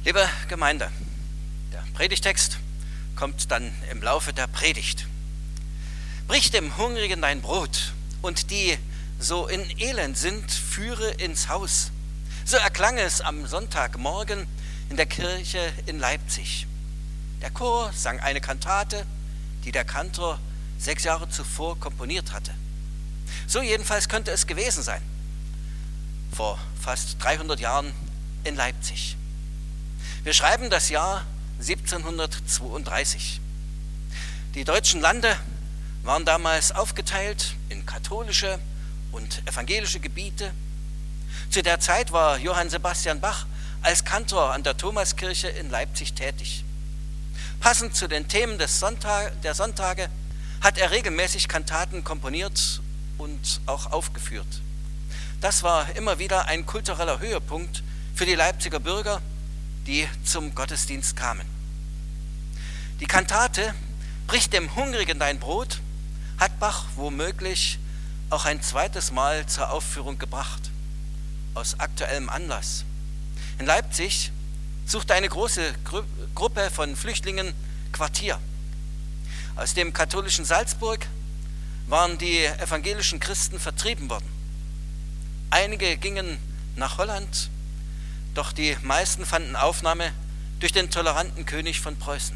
Liebe Gemeinde, der Predigtext kommt dann im Laufe der Predigt. Brich dem Hungrigen dein Brot, und die so in Elend sind, führe ins Haus. So erklang es am Sonntagmorgen in der Kirche in Leipzig. Der Chor sang eine Kantate, die der Kantor 6 Jahre zuvor komponiert hatte. So jedenfalls könnte es gewesen sein, vor fast 300 Jahren in Leipzig. Wir schreiben das Jahr 1732. Die deutschen Lande waren damals aufgeteilt in katholische und evangelische Gebiete. Zu der Zeit war Johann Sebastian Bach als Kantor an der Thomaskirche in Leipzig tätig. Passend zu den Themen der Sonntage hat er regelmäßig Kantaten komponiert und auch aufgeführt. Das war immer wieder ein kultureller Höhepunkt für die Leipziger Bürger, die zum Gottesdienst kamen. Die Kantate Brich dem Hungrigen dein Brot hat Bach womöglich auch ein zweites Mal zur Aufführung gebracht, aus aktuellem Anlass. In Leipzig suchte eine große Gruppe von Flüchtlingen Quartier. Aus dem katholischen Salzburg waren die evangelischen Christen vertrieben worden. Einige gingen nach Holland, doch die meisten fanden Aufnahme durch den toleranten König von Preußen.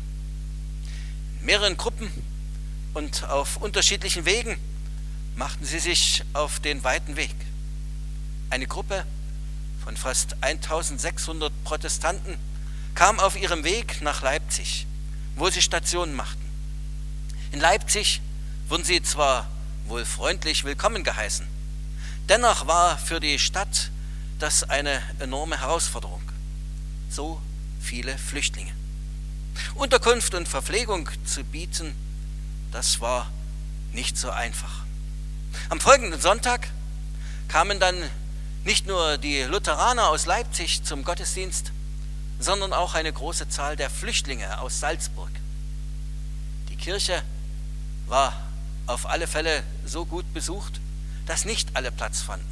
In mehreren Gruppen und auf unterschiedlichen Wegen machten sie sich auf den weiten Weg. Eine Gruppe von fast 1600 Protestanten kam auf ihrem Weg nach Leipzig, wo sie Stationen machten. In Leipzig wurden sie zwar wohl freundlich willkommen geheißen, dennoch war für die Stadt das eine enorme Herausforderung. So viele Flüchtlinge. Unterkunft und Verpflegung zu bieten, das war nicht so einfach. Am folgenden Sonntag kamen dann nicht nur die Lutheraner aus Leipzig zum Gottesdienst, sondern auch eine große Zahl der Flüchtlinge aus Salzburg. Die Kirche war auf alle Fälle so gut besucht, dass nicht alle Platz fanden.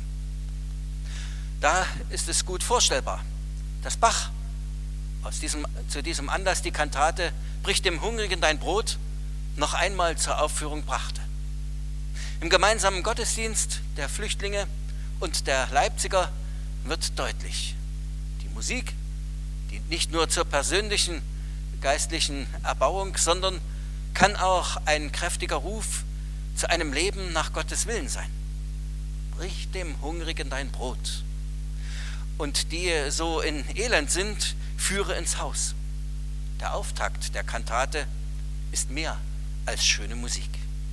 Da ist es gut vorstellbar, dass Bach zu diesem Anlass die Kantate Brich dem Hungrigen dein Brot noch einmal zur Aufführung brachte. Im gemeinsamen Gottesdienst der Flüchtlinge und der Leipziger wird deutlich: Die Musik dient nicht nur zur persönlichen geistlichen Erbauung, sondern kann auch ein kräftiger Ruf zu einem Leben nach Gottes Willen sein. Brich dem Hungrigen dein Brot, und die so in Elend sind, führe ins Haus. Der Auftakt der Kantate ist mehr als schöne Musik.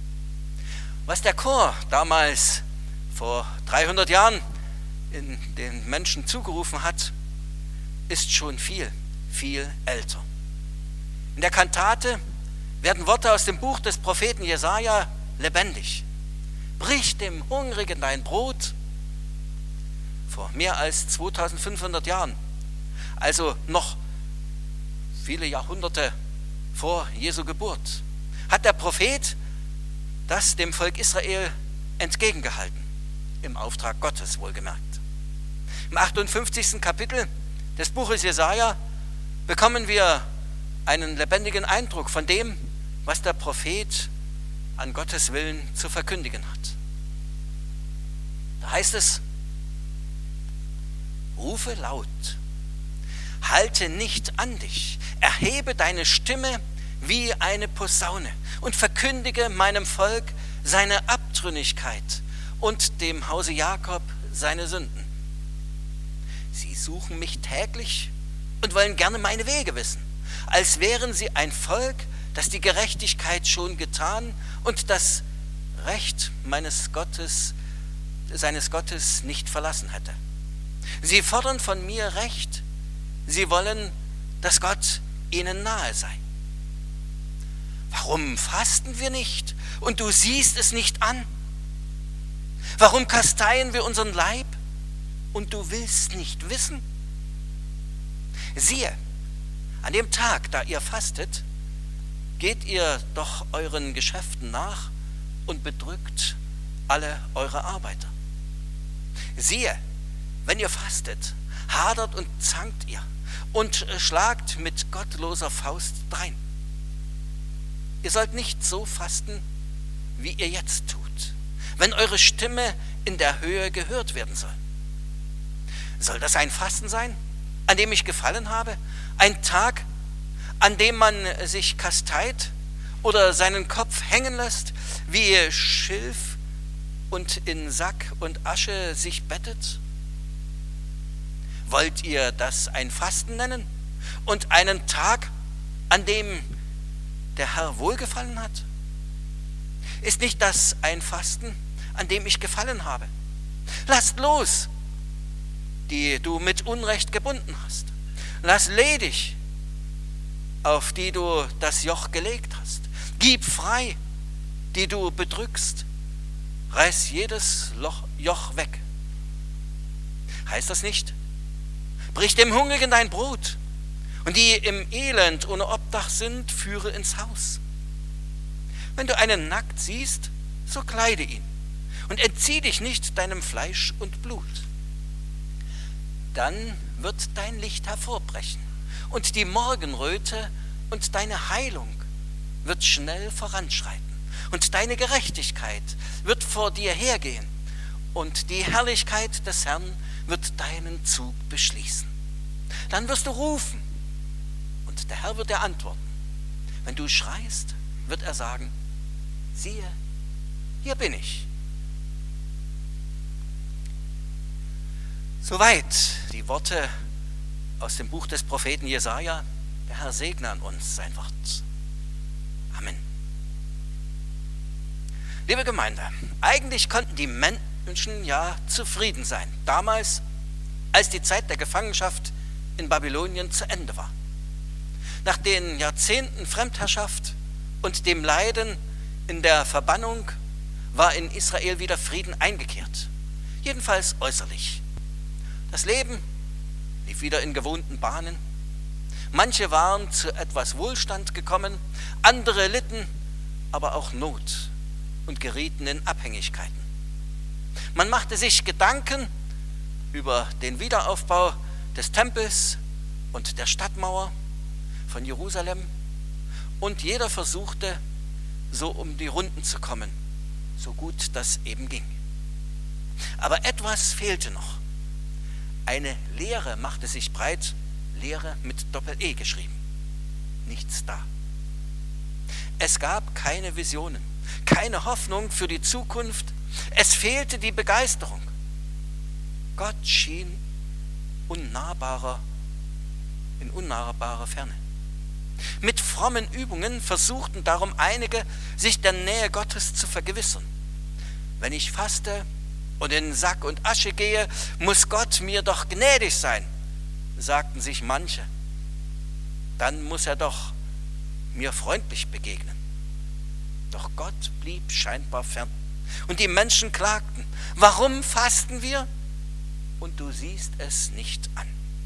Was der Chor damals vor 300 Jahren in den Menschen zugerufen hat, ist schon viel, viel älter. In der Kantate werden Worte aus dem Buch des Propheten Jesaja lebendig. Brich dem Hungrigen dein Brot. Vor mehr als 2500 Jahren, also noch viele Jahrhunderte vor Jesu Geburt, hat der Prophet das dem Volk Israel entgegengehalten, im Auftrag Gottes wohlgemerkt. Im 58. Kapitel des Buches Jesaja bekommen wir einen lebendigen Eindruck von dem, was der Prophet an Gottes Willen zu verkündigen hat. Da heißt es: Rufe laut, halte nicht an dich, erhebe deine Stimme wie eine Posaune und verkündige meinem Volk seine Abtrünnigkeit und dem Hause Jakob seine Sünden. Sie suchen mich täglich und wollen gerne meine Wege wissen, als wären sie ein Volk, das die Gerechtigkeit schon getan und das Recht seines Gottes nicht verlassen hätte. Sie fordern von mir Recht. Sie wollen, dass Gott ihnen nahe sei. Warum fasten wir nicht und du siehst es nicht an? Warum kasteien wir unseren Leib und du willst nicht wissen? Siehe, an dem Tag, da ihr fastet, geht ihr doch euren Geschäften nach und bedrückt alle eure Arbeiter. Siehe, wenn ihr fastet, hadert und zankt ihr und schlagt mit gottloser Faust drein. Ihr sollt nicht so fasten, wie ihr jetzt tut, wenn eure Stimme in der Höhe gehört werden soll. Soll das ein Fasten sein, an dem ich gefallen habe? Ein Tag, an dem man sich kasteit oder seinen Kopf hängen lässt, wie Schilf und in Sack und Asche sich bettet? Wollt ihr das ein Fasten nennen und einen Tag, an dem der Herr wohlgefallen hat? Ist nicht das ein Fasten, an dem ich gefallen habe? Lasst los, die du mit Unrecht gebunden hast. Lass ledig, auf die du das Joch gelegt hast. Gib frei, die du bedrückst. Reiß jedes Joch weg. Heißt das nicht? Brich dem Hungrigen dein Brot, und die im Elend ohne Obdach sind, führe ins Haus. Wenn du einen nackt siehst, so kleide ihn und entzieh dich nicht deinem Fleisch und Blut. Dann wird dein Licht hervorbrechen und die Morgenröte und deine Heilung wird schnell voranschreiten und deine Gerechtigkeit wird vor dir hergehen und die Herrlichkeit des Herrn wird deinen Zug beschließen. Dann wirst du rufen und der Herr wird dir antworten. Wenn du schreist, wird er sagen, siehe, hier bin ich. Soweit die Worte aus dem Buch des Propheten Jesaja. Der Herr segne an uns sein Wort. Amen. Liebe Gemeinde, eigentlich konnten die Menschen ja zufrieden sein, damals, als die Zeit der Gefangenschaft in Babylonien zu Ende war. Nach den Jahrzehnten Fremdherrschaft und dem Leiden in der Verbannung war in Israel wieder Frieden eingekehrt, jedenfalls äußerlich. Das Leben lief wieder in gewohnten Bahnen. Manche waren zu etwas Wohlstand gekommen, andere litten aber auch Not und gerieten in Abhängigkeiten. Man machte sich Gedanken über den Wiederaufbau des Tempels und der Stadtmauer von Jerusalem und jeder versuchte, so um die Runden zu kommen, so gut das eben ging. Aber etwas fehlte noch. Eine Leere machte sich breit, Leere mit Doppel-E geschrieben. Nichts da. Es gab keine Visionen, keine Hoffnung für die Zukunft. Es fehlte die Begeisterung. Gott schien in unnahbarer Ferne. Mit frommen Übungen versuchten darum einige, sich der Nähe Gottes zu vergewissern. Wenn ich faste und in Sack und Asche gehe, muss Gott mir doch gnädig sein, sagten sich manche. Dann muss er doch mir freundlich begegnen. Doch Gott blieb scheinbar fern. Und die Menschen klagten, warum fasten wir? Und du siehst es nicht an.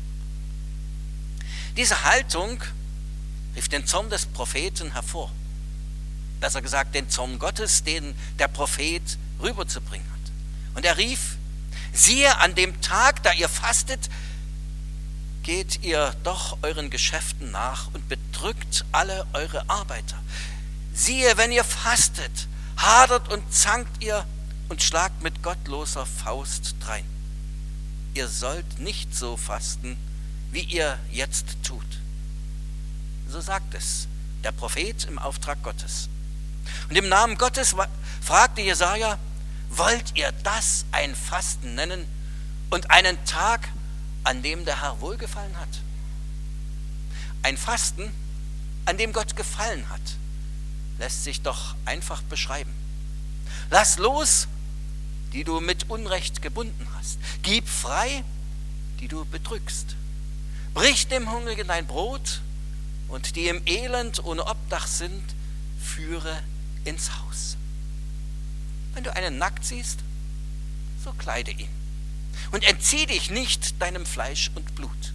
Diese Haltung rief den Zorn des Propheten hervor. Besser gesagt, den Zorn Gottes, den der Prophet rüberzubringen hat. Und er rief, siehe, an dem Tag, da ihr fastet, geht ihr doch euren Geschäften nach und bedrückt alle eure Arbeiter. Siehe, wenn ihr fastet, hadert und zankt ihr und schlagt mit gottloser Faust drein. Ihr sollt nicht so fasten, wie ihr jetzt tut. So sagt es der Prophet im Auftrag Gottes. Und im Namen Gottes fragte Jesaja, wollt ihr das ein Fasten nennen und einen Tag, an dem der Herr wohlgefallen hat? Ein Fasten, an dem Gott gefallen hat, lässt sich doch einfach beschreiben. Lass los, die du mit Unrecht gebunden hast. Gib frei, die du bedrückst. Brich dem Hungrigen dein Brot und die im Elend ohne Obdach sind, führe ins Haus. Wenn du einen nackt siehst, so kleide ihn und entzieh dich nicht deinem Fleisch und Blut.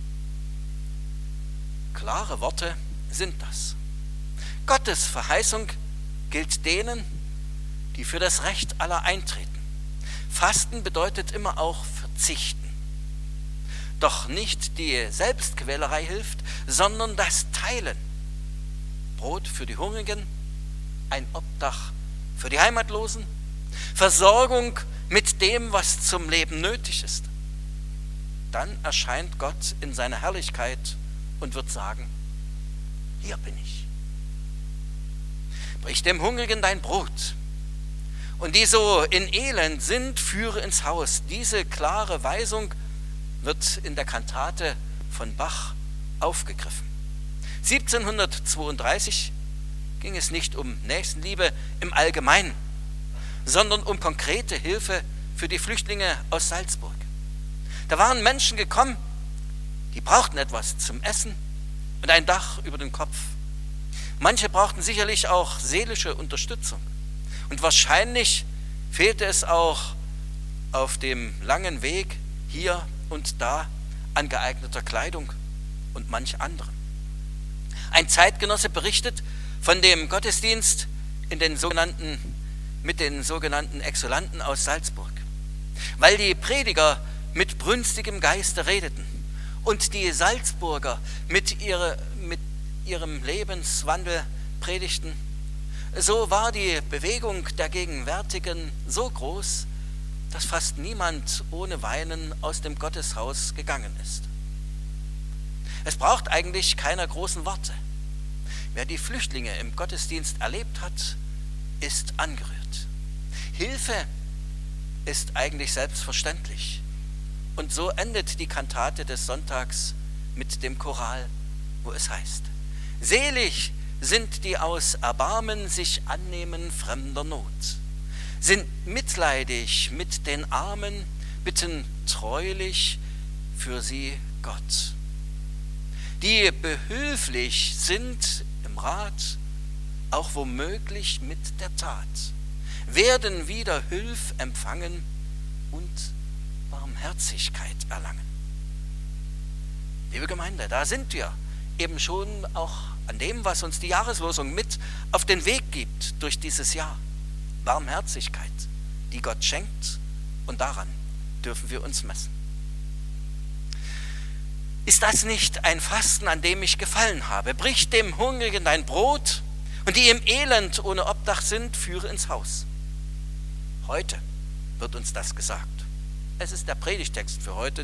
Klare Worte sind das. Gottes Verheißung gilt denen, die für das Recht aller eintreten. Fasten bedeutet immer auch verzichten. Doch nicht die Selbstquälerei hilft, sondern das Teilen. Brot für die Hungrigen, ein Obdach für die Heimatlosen, Versorgung mit dem, was zum Leben nötig ist. Dann erscheint Gott in seiner Herrlichkeit und wird sagen: Hier bin ich. Brich dem Hungrigen dein Brot. Und die so in Elend sind, führe ins Haus. Diese klare Weisung wird in der Kantate von Bach aufgegriffen. 1732 ging es nicht um Nächstenliebe im Allgemeinen, sondern um konkrete Hilfe für die Flüchtlinge aus Salzburg. Da waren Menschen gekommen, die brauchten etwas zum Essen und ein Dach über dem Kopf. Manche brauchten sicherlich auch seelische Unterstützung. Und wahrscheinlich fehlte es auch auf dem langen Weg hier und da an geeigneter Kleidung und manch anderem. Ein Zeitgenosse berichtet von dem Gottesdienst mit den sogenannten Exulanten aus Salzburg. Weil die Prediger mit brünstigem Geiste redeten und die Salzburger mit ihrem Lebenswandel predigten, so war die Bewegung der Gegenwärtigen so groß, dass fast niemand ohne Weinen aus dem Gotteshaus gegangen ist. Es braucht eigentlich keiner großen Worte. Wer die Flüchtlinge im Gottesdienst erlebt hat, ist angerührt. Hilfe ist eigentlich selbstverständlich. Und so endet die Kantate des Sonntags mit dem Choral, wo es heißt: Selig sind die aus Erbarmen sich annehmen fremder Not, sind mitleidig mit den Armen, bitten treulich für sie Gott. Die behülflich sind im Rat, auch womöglich mit der Tat, werden wieder Hülf empfangen und Barmherzigkeit erlangen. Liebe Gemeinde, da sind wir eben schon auch an dem, was uns die Jahreslosung mit auf den Weg gibt durch dieses Jahr. Barmherzigkeit, die Gott schenkt, und daran dürfen wir uns messen. Ist das nicht ein Fasten, an dem ich gefallen habe? Brich dem Hungrigen dein Brot, und die im Elend ohne Obdach sind, führe ins Haus. Heute wird uns das gesagt. Es ist der Predigtext für heute,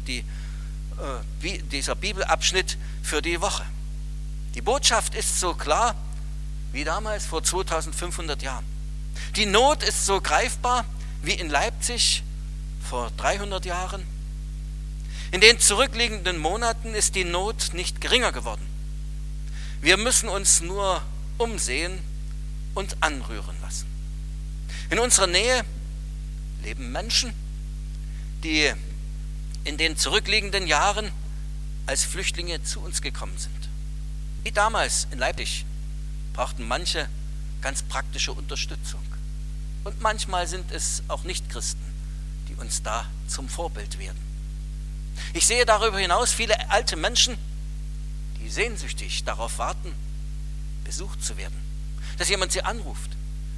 dieser Bibelabschnitt für die Woche. Die Botschaft ist so klar wie damals vor 2500 Jahren. Die Not ist so greifbar wie in Leipzig vor 300 Jahren. In den zurückliegenden Monaten ist die Not nicht geringer geworden. Wir müssen uns nur umsehen und anrühren lassen. In unserer Nähe leben Menschen, die in den zurückliegenden Jahren als Flüchtlinge zu uns gekommen sind. Wie damals in Leipzig brauchten manche ganz praktische Unterstützung. Und manchmal sind es auch Nichtchristen, die uns da zum Vorbild werden. Ich sehe darüber hinaus viele alte Menschen, die sehnsüchtig darauf warten, besucht zu werden, dass jemand sie anruft,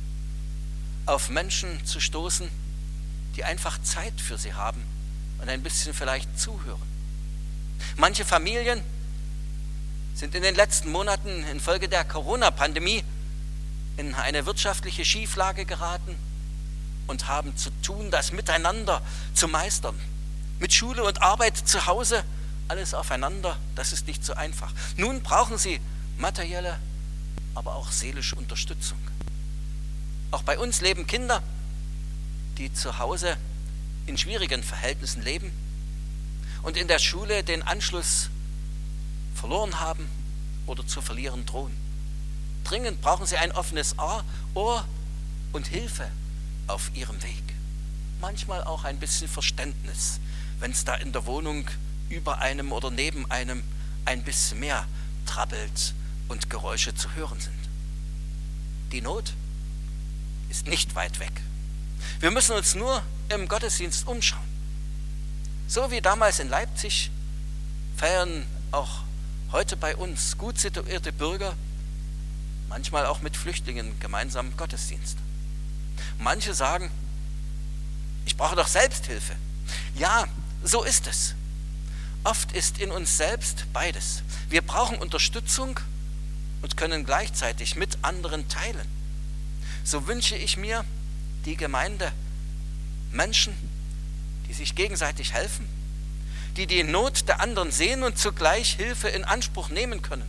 auf Menschen zu stoßen, die einfach Zeit für sie haben und ein bisschen vielleicht zuhören. Manche Familien sind in den letzten Monaten infolge der Corona-Pandemie in eine wirtschaftliche Schieflage geraten und haben zu tun, das miteinander zu meistern. Mit Schule und Arbeit zu Hause, alles aufeinander, das ist nicht so einfach. Nun brauchen sie materielle, aber auch seelische Unterstützung. Auch bei uns leben Kinder, die zu Hause in schwierigen Verhältnissen leben und in der Schule den Anschluss verloren haben oder zu verlieren drohen. Dringend brauchen sie ein offenes Ohr und Hilfe auf ihrem Weg. Manchmal auch ein bisschen Verständnis, wenn es da in der Wohnung über einem oder neben einem ein bisschen mehr trabbelt und Geräusche zu hören sind. Die Not ist nicht weit weg. Wir müssen uns nur im Gottesdienst umschauen. So wie damals in Leipzig feiern auch heute bei uns gut situierte Bürger, manchmal auch mit Flüchtlingen, gemeinsam Gottesdienst. Manche sagen, ich brauche doch Selbsthilfe. Ja, so ist es. Oft ist in uns selbst beides. Wir brauchen Unterstützung und können gleichzeitig mit anderen teilen. So wünsche ich mir die Gemeinde, Menschen, die sich gegenseitig helfen, die die Not der anderen sehen und zugleich Hilfe in Anspruch nehmen können.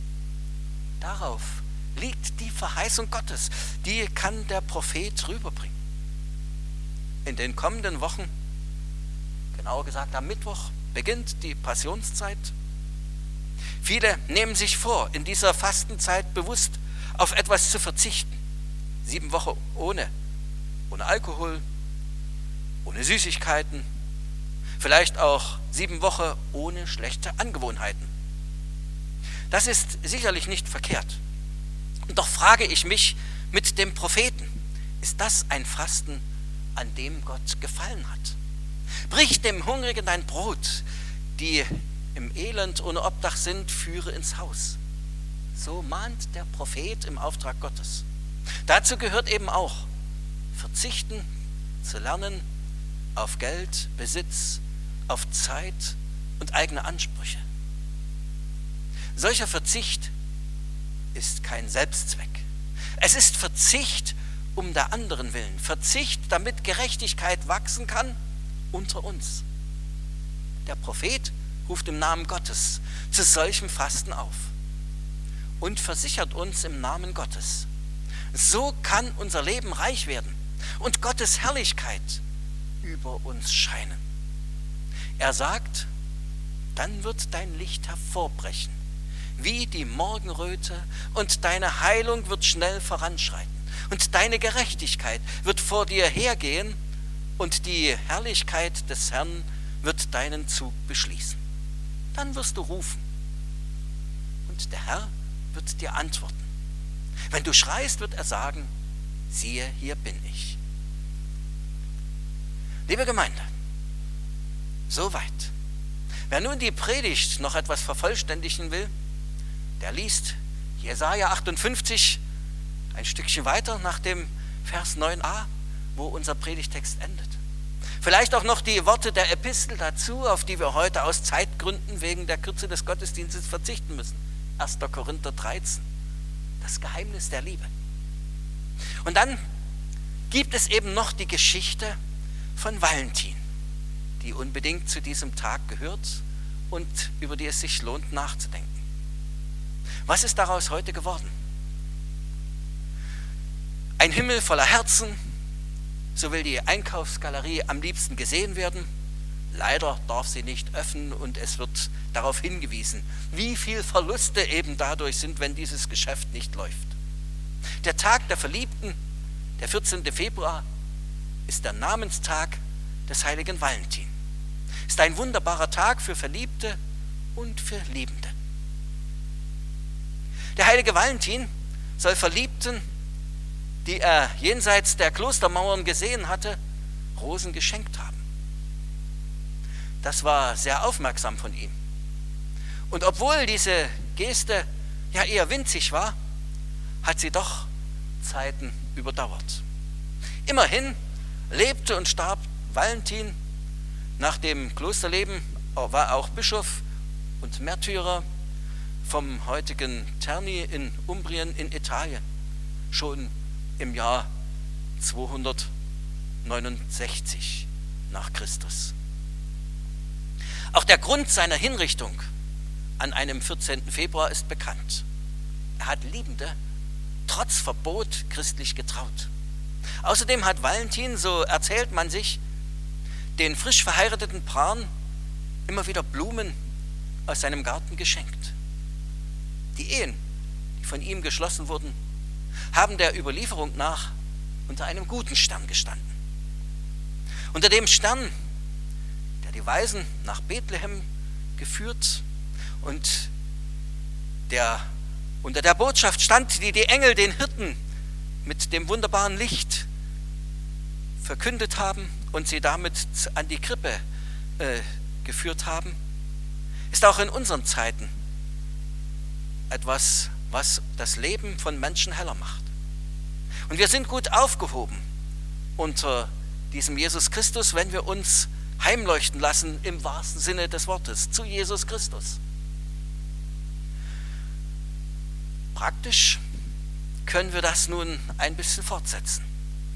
Darauf liegt die Verheißung Gottes, die kann der Prophet rüberbringen. In den kommenden Wochen, genauer gesagt am Mittwoch, beginnt die Passionszeit. Viele nehmen sich vor, in dieser Fastenzeit bewusst auf etwas zu verzichten. 7 Wochen ohne Alkohol, ohne Süßigkeiten, vielleicht auch 7 Wochen ohne schlechte Angewohnheiten. Das ist sicherlich nicht verkehrt. Und doch frage ich mich mit dem Propheten, ist das ein Fasten, an dem Gott gefallen hat? Brich dem Hungrigen dein Brot, die im Elend ohne Obdach sind, führe ins Haus. So mahnt der Prophet im Auftrag Gottes. Dazu gehört eben auch, verzichten zu lernen auf Geld, Besitz, auf Zeit und eigene Ansprüche. Solcher Verzicht ist kein Selbstzweck. Es ist Verzicht um der anderen willen. Verzicht, damit Gerechtigkeit wachsen kann unter uns. Der Prophet ruft im Namen Gottes zu solchem Fasten auf und versichert uns im Namen Gottes. So kann unser Leben reich werden und Gottes Herrlichkeit über uns scheinen. Er sagt, dann wird dein Licht hervorbrechen, wie die Morgenröte, und deine Heilung wird schnell voranschreiten. Und deine Gerechtigkeit wird vor dir hergehen, und die Herrlichkeit des Herrn wird deinen Zug beschließen. Dann wirst du rufen, und der Herr wird dir antworten. Wenn du schreist, wird er sagen, siehe, hier bin ich. Liebe Gemeinde, soweit. Wer nun die Predigt noch etwas vervollständigen will, der liest Jesaja 58 ein Stückchen weiter nach dem Vers 9a, wo unser Predigtext endet. Vielleicht auch noch die Worte der Epistel dazu, auf die wir heute aus Zeitgründen wegen der Kürze des Gottesdienstes verzichten müssen. 1. Korinther 13, das Geheimnis der Liebe. Und dann gibt es eben noch die Geschichte von Valentin, die unbedingt zu diesem Tag gehört und über die es sich lohnt nachzudenken. Was ist daraus heute geworden? Ein Himmel voller Herzen, so will die Einkaufsgalerie am liebsten gesehen werden. Leider darf sie nicht öffnen und es wird darauf hingewiesen, wie viel Verluste eben dadurch sind, wenn dieses Geschäft nicht läuft. Der Tag der Verliebten, der 14. Februar, ist der Namenstag des heiligen Valentin. Ist ein wunderbarer Tag für Verliebte und für Liebende. Der heilige Valentin soll Verliebten, die er jenseits der Klostermauern gesehen hatte, Rosen geschenkt haben. Das war sehr aufmerksam von ihm. Und obwohl diese Geste ja eher winzig war, hat sie doch Zeiten überdauert. Immerhin lebte und starb Valentin. Nach dem Klosterleben war auch Bischof und Märtyrer vom heutigen Terni in Umbrien in Italien, schon im Jahr 269 nach Christus. Auch der Grund seiner Hinrichtung an einem 14. Februar ist bekannt. Er hat Liebende trotz Verbot christlich getraut. Außerdem hat Valentin, so erzählt man sich, den frisch verheirateten Paaren immer wieder Blumen aus seinem Garten geschenkt. Die Ehen, die von ihm geschlossen wurden, haben der Überlieferung nach unter einem guten Stern gestanden. Unter dem Stern, der die Weisen nach Bethlehem geführt und der unter der Botschaft stand, die die Engel den Hirten mit dem wunderbaren Licht verkündet haben und sie damit an die Krippe geführt haben, ist auch in unseren Zeiten etwas, was das Leben von Menschen heller macht. Und wir sind gut aufgehoben unter diesem Jesus Christus, wenn wir uns heimleuchten lassen im wahrsten Sinne des Wortes zu Jesus Christus. Praktisch können wir das nun ein bisschen fortsetzen.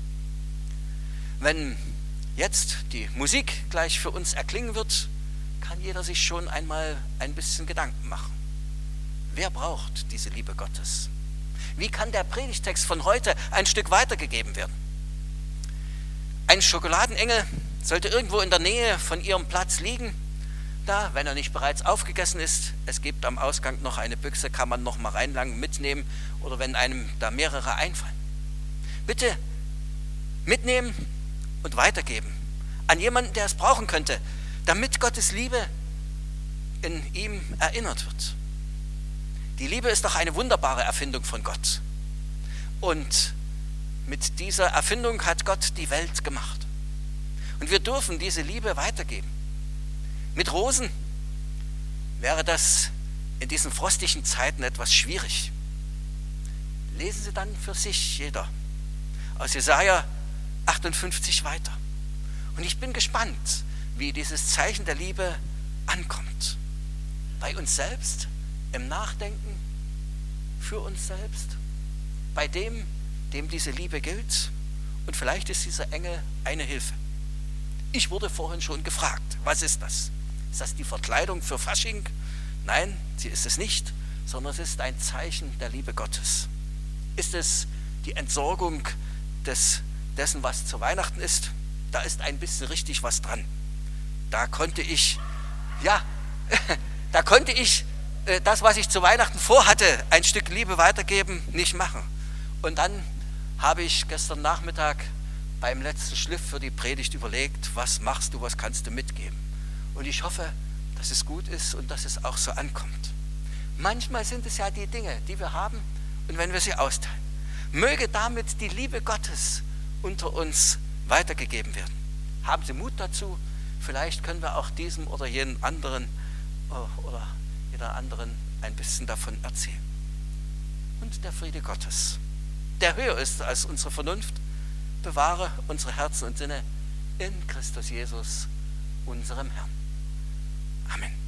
Wenn jetzt die Musik gleich für uns erklingen wird, kann jeder sich schon einmal ein bisschen Gedanken machen. Wer braucht diese Liebe Gottes? Wie kann der Predigtext von heute ein Stück weitergegeben werden? Ein Schokoladenengel sollte irgendwo in der Nähe von ihrem Platz liegen. Da, wenn er nicht bereits aufgegessen ist, es gibt am Ausgang noch eine Büchse, kann man noch mal reinlangen, mitnehmen oder wenn einem da mehrere einfallen. Bitte mitnehmen und weitergeben an jemanden, der es brauchen könnte, damit Gottes Liebe in ihm erinnert wird. Die Liebe ist doch eine wunderbare Erfindung von Gott. Und mit dieser Erfindung hat Gott die Welt gemacht. Und wir dürfen diese Liebe weitergeben. Mit Rosen wäre das in diesen frostigen Zeiten etwas schwierig. Lesen Sie dann für sich jeder aus Jesaja 58 weiter. Und ich bin gespannt, wie dieses Zeichen der Liebe ankommt. Bei uns selbst, im Nachdenken, für uns selbst, bei dem diese Liebe gilt. Und vielleicht ist dieser Engel eine Hilfe. Ich wurde vorhin schon gefragt, was ist das? Ist das die Verkleidung für Fasching? Nein, sie ist es nicht, sondern es ist ein Zeichen der Liebe Gottes. Ist es die Entsorgung dessen, was zu Weihnachten ist? Da ist ein bisschen richtig was dran. Da konnte ich das, was ich zu Weihnachten vorhatte, ein Stück Liebe weitergeben, nicht machen. Und dann habe ich gestern Nachmittag beim letzten Schliff für die Predigt überlegt, was machst du, was kannst du mitgeben? Und ich hoffe, dass es gut ist und dass es auch so ankommt. Manchmal sind es ja die Dinge, die wir haben und wenn wir sie austeilen. Möge damit die Liebe Gottes unter uns weitergegeben werden. Haben Sie Mut dazu? Vielleicht können wir auch diesem oder jenen anderen oder jeder anderen ein bisschen davon erzählen. Und der Friede Gottes, der höher ist als unsere Vernunft, bewahre unsere Herzen und Sinne in Christus Jesus, unserem Herrn. Amen.